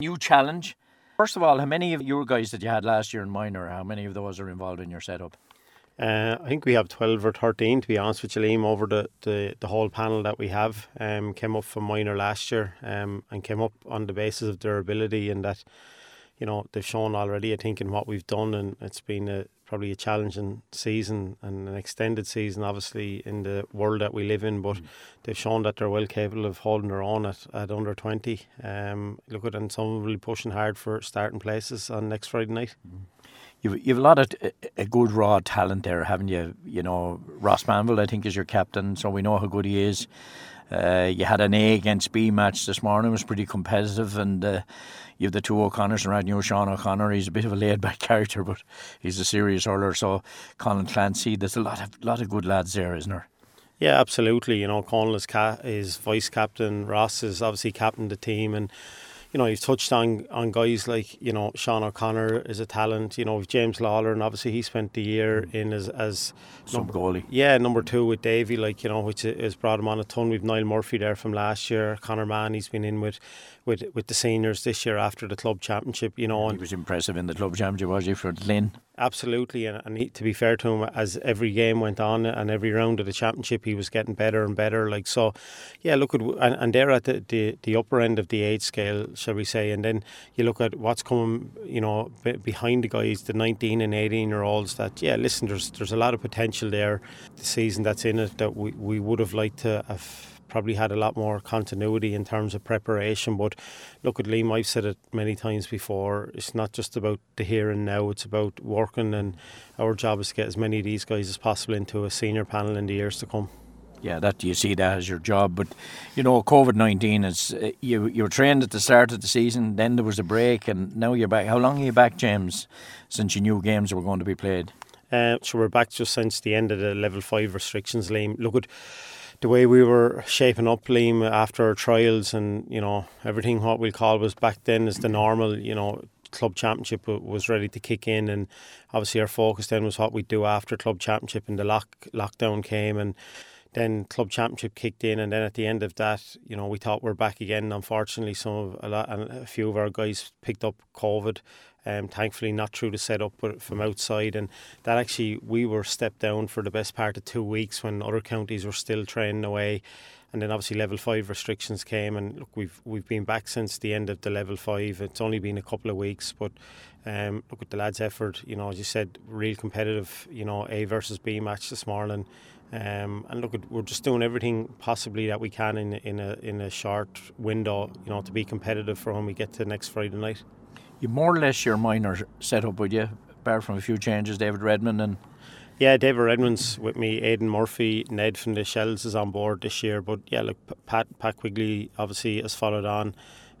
New challenge. First of all, how many of your guys that you had last year in minor, how many of those are involved in your setup? I think we have 12 or 13, to be honest with you, Liam, over the whole panel that we have. Came up from minor last year and came up on the basis of their ability, and that, they've shown already, I think, in what we've done, and it's been probably a challenging season and an extended season, obviously, in the world that we live in, but they've shown that they're well capable of holding their own at under 20. Look at, and some will be pushing hard for starting places on next Friday night. You've a lot of a good raw talent there, haven't you? Ross Manville, I think, is your captain, so we know how good he is. You had an A against B match this morning. It was pretty competitive, and you have the two O'Connors and Radnor. Sean O'Connor, he's a bit of a laid-back character, but he's a serious hurler. So Colin Clancy, there's a lot of good lads there, isn't there? Yeah, absolutely. Conal is vice captain. Ross is obviously captain the team, and you've touched on guys like, Sean O'Connor is a talent. With James Lawler, and obviously he spent the year in as goalie. Yeah, number 2 with Davy, which has brought him on a ton. We've Niall Murphy there from last year. Conor Mann, he's been in with the seniors this year after the club championship. He was impressive in the club championship, was he, for Lynn? Absolutely, and to be fair to him, as every game went on and every round of the championship, he was getting better and better. Yeah, look at, and they're at the upper end of the age scale, shall we say, and then you look at what's coming, behind the guys, the 19 and 18-year-olds. That, yeah, listen, there's a lot of potential there. The season that's in it, that we would have liked to have probably had a lot more continuity in terms of preparation. But look at Liam, I've said it many times before, it's not just about the here and now, it's about working, and our job is to get as many of these guys as possible into a senior panel in the years to come. Yeah, that you see that as your job. But COVID-19 is you were trained at the start of the season, then there was a break, and now you're back. How long are you back, James, since you knew games were going to be played? So we're back just since the end of the level 5 restrictions, Liam. Look at the way we were shaping up, Liam, after our trials, and everything what we'll call was back then is the normal. Club championship was ready to kick in, and obviously our focus then was what we'd do after club championship, and the lockdown came, and then club championship kicked in, and then at the end of that, we thought we're back again. Unfortunately, a few of our guys picked up COVID. Thankfully not through the setup but from outside, and that actually we were stepped down for the best part of 2 weeks when other counties were still training away, and then obviously level 5 restrictions came, and look, we've been back since the end of the level 5. It's only been a couple of weeks, but look at the lads' effort, as you said, real competitive, A versus B match this morning. And look, we're just doing everything possibly that we can in a short window, to be competitive for when we get to next Friday night. You more or less your minor setup, would you? Apart from a few changes, David Redmond and... Yeah, David Redmond's with me, Aidan Murphy, Ned from the Shells is on board this year. But yeah, look, Pat Quigley obviously has followed on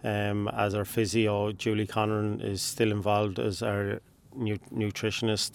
as our physio. Julie Conran is still involved as our nutritionist.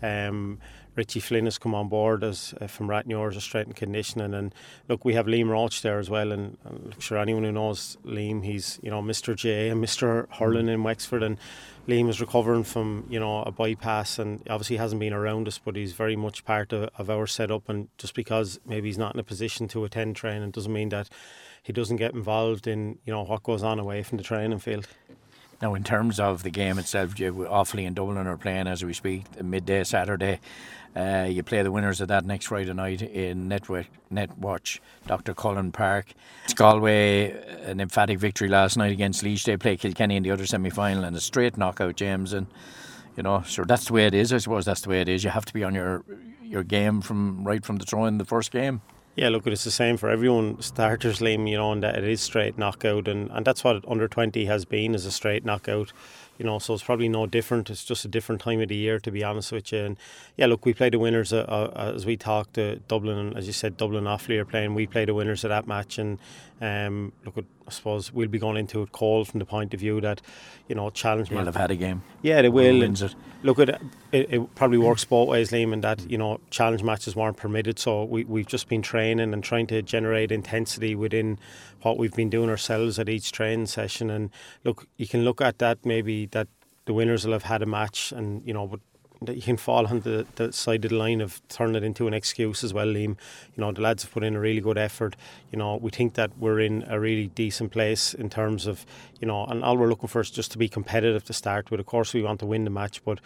Richie Flynn has come on board as from Ratnor as a strength and conditioning, and look, we have Liam Roach there as well, and I'm sure anyone who knows Liam, he's Mr. J and Mr. Hurling in Wexford, and Liam is recovering from a bypass, and obviously hasn't been around us, but he's very much part of our setup, and just because maybe he's not in a position to attend training doesn't mean that he doesn't get involved in what goes on away from the training field. Now, in terms of the game itself, Offaly and Dublin are playing as we speak, midday Saturday. You play the winners of that next Friday night in Netwatch, Dr. Cullen Park. Galway, an emphatic victory last night against Laois. They play Kilkenny in the other semi-final, and a straight knockout, James. And sure, that's the way it is. I suppose that's the way it is. You have to be on your game from the throw in the first game. Yeah, look, it's the same for everyone. Starters, Liam, and that it is straight knockout, and that's what under 20 has been, is a straight knockout. So it's probably no different. It's just a different time of the year, to be honest with you. And yeah, look, we played the winners as we talked. Dublin, and as you said, Dublin Offaly are playing. We played the winners of that match, and look, I suppose we'll be going into it cold from the point of view that challenge. They'll have had a game. Yeah, they will. Wins it. Look, it probably works both ways, Liam, in that challenge matches weren't permitted. So we've just been training and trying to generate intensity within what we've been doing ourselves at each training session. And look, you can look at that, maybe that the winners will have had a match, and but you can fall on the side of the line of turning it into an excuse as well, Liam. The lads have put in a really good effort. We think that we're in a really decent place in terms of, and all we're looking for is just to be competitive to start with. Of course, we want to win the match, but,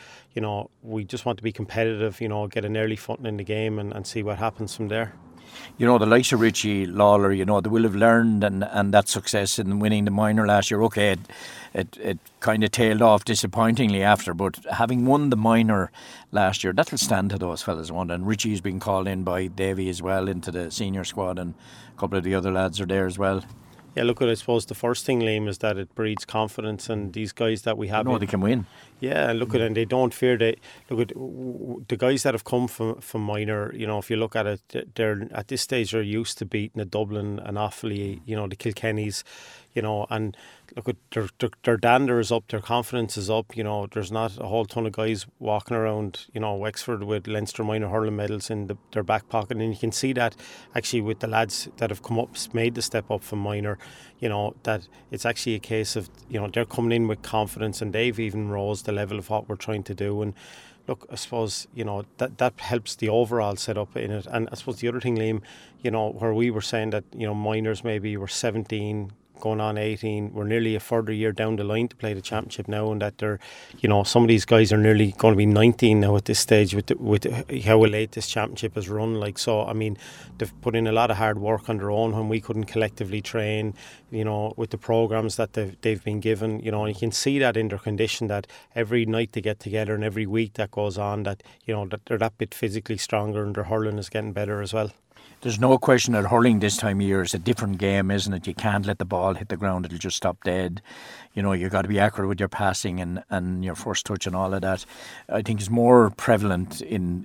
we just want to be competitive, get an early footing in the game and see what happens from there. The likes of Richie Lawler, they will have learned and that success in winning the minor last year. Okay, it kind of tailed off disappointingly after, but having won the minor last year, that'll stand to those fellas. And Richie's been called in by Davy as well into the senior squad, and a couple of the other lads are there as well. Yeah, look, I suppose the first thing, Liam, is that it breeds confidence, and these guys that we have, they can win. Yeah, and look at, and they don't fear. Look at the guys that have come from minor. If you look at it, they're at this stage they're used to beating the Dublin and Offaly, the Kilkennys, and look at their dander is up, their confidence is up. There's not a whole ton of guys walking around, Wexford with Leinster minor hurling medals in their back pocket, and you can see that actually with the lads that have come up, made the step up from minor. That it's actually a case of they're coming in with confidence, and they've even rose the level of what we're trying to do. And look, I suppose that helps the overall setup in it. And I suppose the other thing, Liam, where we were saying that minors maybe were 17 going on 18, we're nearly a further year down the line to play the championship now, and that they're some of these guys are nearly going to be 19 now at this stage with how late this championship has run. So I mean, they've put in a lot of hard work on their own when we couldn't collectively train, with the programs that they've been given, and you can see that in their condition, that every night they get together and every week that goes on, that that they're that bit physically stronger, and their hurling is getting better as well. There's no question that hurling this time of year is a different game, isn't it? You can't let the ball hit the ground, it'll just stop dead. You've got to be accurate with your passing and your first touch and all of that. I think it's more prevalent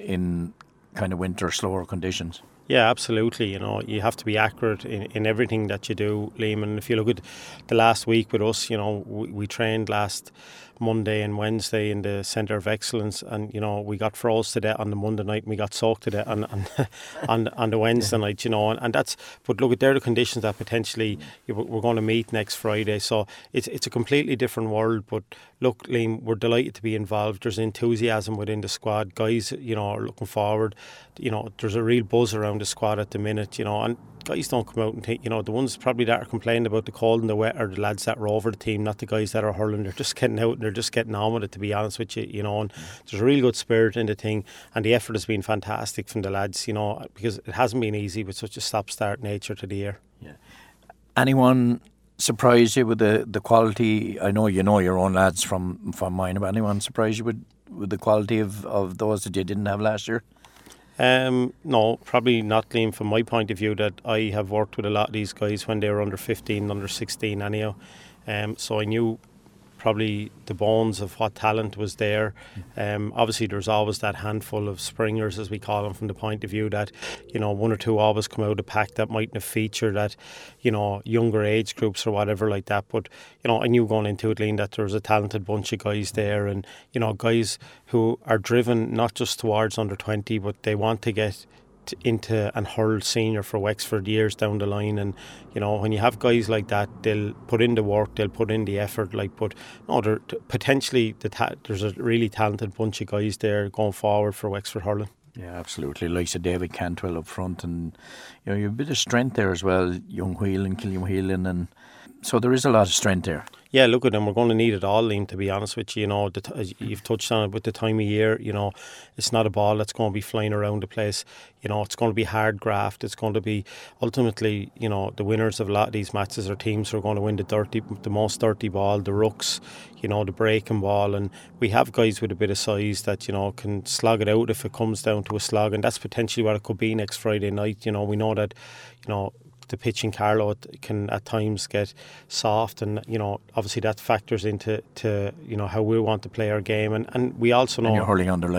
in kind of winter, slower conditions. Yeah, absolutely. You have to be accurate in everything that you do, Liam. And if you look at the last week with us, we trained last Monday and Wednesday in the Centre of Excellence, and we got froze to death on the Monday night, and we got soaked to death on the Wednesday night. And that's. But look, they're the conditions that potentially we're going to meet next Friday. So it's a completely different world. But look, Liam, we're delighted to be involved. There's enthusiasm within the squad. Guys, are looking forward. There's a real buzz around the squad at the minute. And guys don't come out and think, the ones probably that are complaining about the cold and the wet are the lads that were over the team, not the guys that are hurling. They're just getting out and they're just getting on with it, to be honest with you, and there's a real good spirit in the thing, and the effort has been fantastic from the lads, because it hasn't been easy with such a stop-start nature to the year. Yeah. Anyone surprise you with the quality? I know your own lads from mine, but anyone surprise you with the quality of those that you didn't have last year? No, probably not, Liam, from my point of view, that I have worked with a lot of these guys when they were under 15, under 16 anyhow. So I knew probably the bones of what talent was there. Obviously there's always that handful of springers, as we call them, from the point of view that one or two always come out of the pack that mightn't have featured at younger age groups or whatever like that. But I knew going into it, Liam, that there was a talented bunch of guys there, and guys who are driven not just towards under 20, but they want to get into and hurl senior for Wexford years down the line. And when you have guys like that, they'll put in the work, they'll put in the effort. But no, potentially there's a really talented bunch of guys there going forward for Wexford hurling. Yeah, absolutely. Like said, David Cantwell up front, and you have a bit of strength there as well. Young Whelan, Killian Whelan, and so there is a lot of strength there. Yeah, look at them. We're going to need it all, Liam, to be honest with you. You've touched on it with the time of year. It's not a ball that's going to be flying around the place. It's going to be hard graft. It's going to be ultimately, the winners of a lot of these matches are teams who are going to win the most dirty ball, the rucks, the breaking ball. And we have guys with a bit of size that, can slog it out if it comes down to a slog. And that's potentially what it could be next Friday night. We know that, the pitch in Carlow can at times get soft, and obviously that factors into how we want to play our game, and we also know, and you're hurling under lights.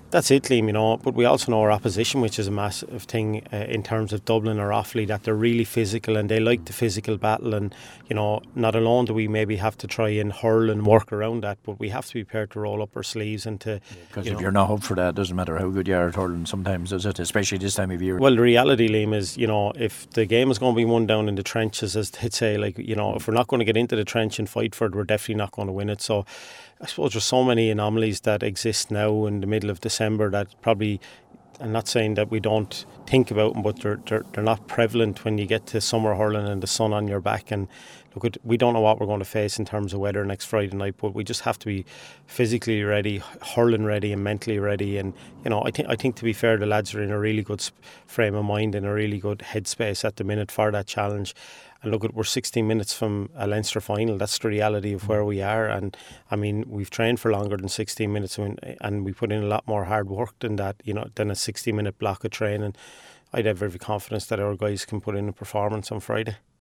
That's it, Liam, but we also know our opposition, which is a massive thing in terms of Dublin or Offaly, that they're really physical and they like the physical battle. And, not alone do we maybe have to try and hurl and work around that, but we have to be prepared to roll up our sleeves and to... Because if you're not up for that, it doesn't matter how good you are at hurling sometimes, does it? Especially this time of year. Well, the reality, Liam, is, if the game is going to be won down in the trenches, as they'd say, if we're not going to get into the trench and fight for it, we're definitely not going to win it. So I suppose there's so many anomalies that exist now in the middle of December that probably, I'm not saying that we don't think about them, but they're not prevalent when you get to summer hurling and the sun on your back. And look, we don't know what we're going to face in terms of weather next Friday night, but we just have to be physically ready, hurling ready and mentally ready. And I think to be fair, the lads are in a really good frame of mind and a really good headspace at the minute for that challenge. And look, we're 16 minutes from a Leinster final. That's the reality of where we are. And I mean, we've trained for longer than 16 minutes, and we put in a lot more hard work than that, than a 60-minute block of training. I'd have every confidence that our guys can put in a performance on Friday.